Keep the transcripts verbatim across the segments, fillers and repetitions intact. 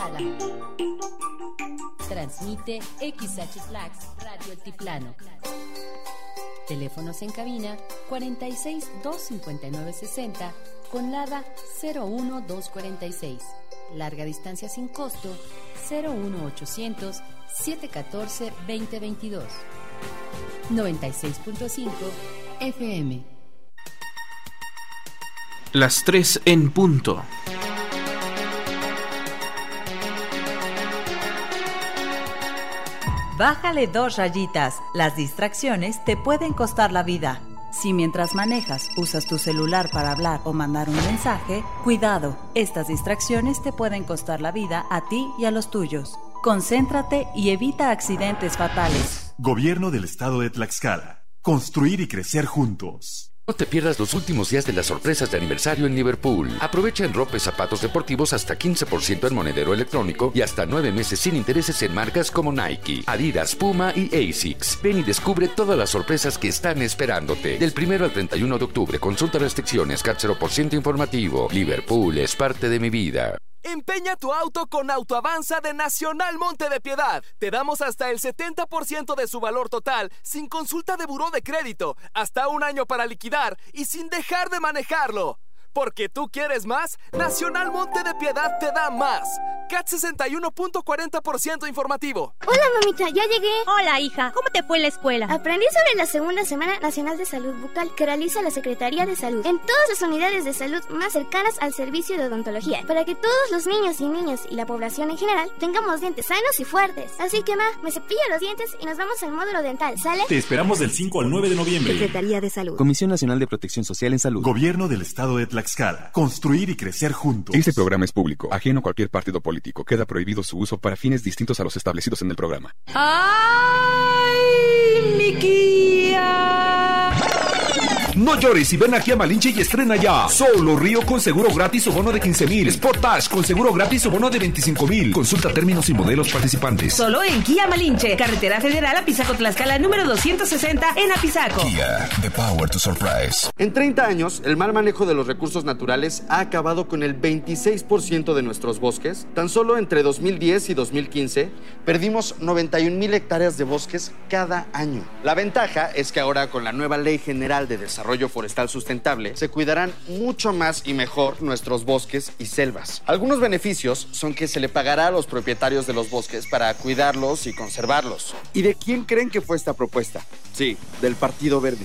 Tlaxcala. Transmite X H Tlax Radio Altiplano. Teléfonos en cabina cuarenta y seis, dos cincuenta y nueve, sesenta con LADA cero uno, dos cuarenta y seis. Larga distancia sin costo cero uno, ochocientos, setecientos catorce, veinte veintidós. noventa y seis punto cinco F M. Las tres en punto. Bájale dos rayitas. Las distracciones te pueden costar la vida. Si mientras manejas usas tu celular para hablar o mandar un mensaje, cuidado, estas distracciones te pueden costar la vida a ti y a los tuyos. Concéntrate y evita accidentes fatales. Gobierno del Estado de Tlaxcala. Construir y crecer juntos. No te pierdas los últimos días de las sorpresas de aniversario en Liverpool. Aprovecha en ropa y zapatos deportivos hasta quince por ciento en monedero electrónico y hasta nueve meses sin intereses en marcas como Nike, Adidas, Puma y Asics. Ven y descubre todas las sorpresas que están esperándote. Del primero al treinta y uno de octubre, consulta restricciones, C A T cero por ciento informativo. Liverpool es parte de mi vida. Empeña tu auto con Autoavanza de Nacional Monte de Piedad. Te damos hasta el setenta por ciento de su valor total, sin consulta de buró de crédito, hasta un año para liquidar y sin dejar de manejarlo. Porque tú quieres más, Nacional Monte de Piedad te da más. C A T sesenta y uno punto cuarenta por ciento informativo. Hola, mamita, ya llegué. Hola, hija, ¿cómo te fue en la escuela? Aprendí sobre la segunda Semana Nacional de Salud Bucal que realiza la Secretaría de Salud en todas las unidades de salud más cercanas al servicio de odontología, para que todos los niños y niñas y la población en general tengamos dientes sanos y fuertes. Así que, ma, me cepillo los dientes y nos vamos al módulo dental, ¿sale? Te esperamos del cinco al nueve de noviembre. Secretaría de Salud. Comisión Nacional de Protección Social en Salud. Gobierno del Estado de Tlaxcala. Construir y crecer juntos. Este programa es público, ajeno a cualquier partido político. Queda prohibido su uso para fines distintos a los establecidos en el programa. ¡Ay, mi Kia! No llores y ven aquí a Malinche y estrena ya. Solo Río con seguro gratis o bono de quince mil. Sportage con seguro gratis o bono de veinticinco mil. Consulta términos y modelos participantes. Solo en Kia Malinche, Carretera Federal Apizaco Tlaxcala número doscientos sesenta en Apizaco. Kia, the power to surprise. En treinta años, el mal manejo de los recursos naturales ha acabado con el veintiséis por ciento de nuestros bosques. Tan solo entre dos mil diez y dos mil quince, perdimos noventa y un mil hectáreas de bosques cada año. La ventaja es que ahora, con la nueva Ley General de Desarrollo Forestal Sustentable, se cuidarán mucho más y mejor nuestros bosques y selvas. Algunos beneficios son que se le pagará a los propietarios de los bosques para cuidarlos y conservarlos. ¿Y de quién creen que fue esta propuesta? Sí, del Partido Verde.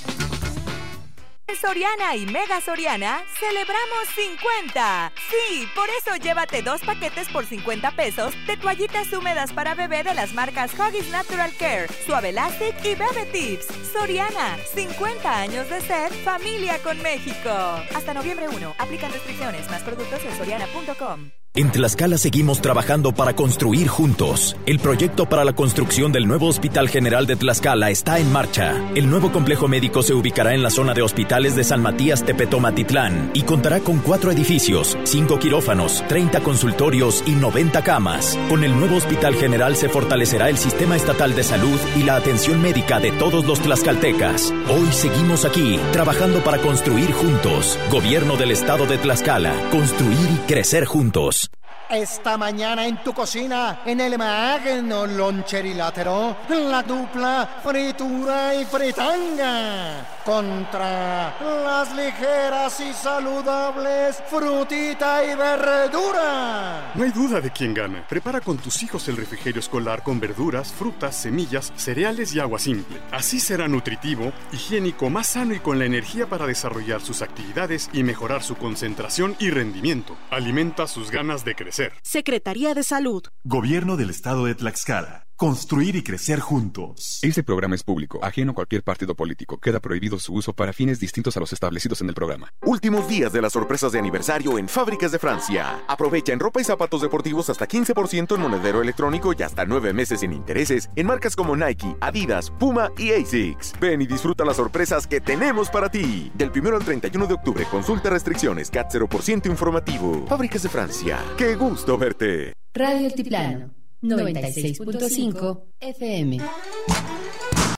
En Soriana y Mega Soriana celebramos cincuenta. Sí, por eso llévate dos paquetes por cincuenta pesos de toallitas húmedas para bebé de las marcas Huggies Natural Care, Suave Elastic y Bebe Tips. Soriana, cincuenta años de ser familia con México. Hasta noviembre primero, aplican restricciones. Más productos en soriana punto com. En Tlaxcala seguimos trabajando para construir juntos. El proyecto para la construcción del nuevo Hospital General de Tlaxcala está en marcha. El nuevo complejo médico se ubicará en la zona de hospitales de San Matías Tepetomatitlán y contará con cuatro edificios, cinco quirófanos, treinta consultorios y noventa camas. Con el nuevo Hospital General se fortalecerá el sistema estatal de salud y la atención médica de todos los tlaxcaltecas. Hoy seguimos aquí, trabajando para construir juntos. Gobierno del Estado de Tlaxcala. Construir y crecer juntos. Esta mañana en tu cocina, en el magno loncherilátero, la dupla fritura y fritanga contra las ligeras y saludables frutita y verdura. No hay duda de quién gana. Prepara con tus hijos el refrigerio escolar con verduras, frutas, semillas, cereales y agua simple. Así será nutritivo, higiénico, más sano y con la energía para desarrollar sus actividades y mejorar su concentración y rendimiento. Alimenta sus ganas de crecer. Secretaría de Salud. Gobierno del Estado de Tlaxcala. Construir y crecer juntos. Este programa es público, ajeno a cualquier partido político. Queda prohibido su uso para fines distintos a los establecidos en el programa. Últimos días de las sorpresas de aniversario en Fábricas de Francia. Aprovecha en ropa y zapatos deportivos hasta quince por ciento en monedero electrónico y hasta nueve meses sin intereses en marcas como Nike, Adidas, Puma y Asics. Ven y disfruta las sorpresas que tenemos para ti. Del primero al treinta y uno de octubre, consulta restricciones, C A T cero por ciento informativo. Fábricas de Francia. ¡Qué gusto verte! Radio Altiplano noventa y seis punto cinco F M.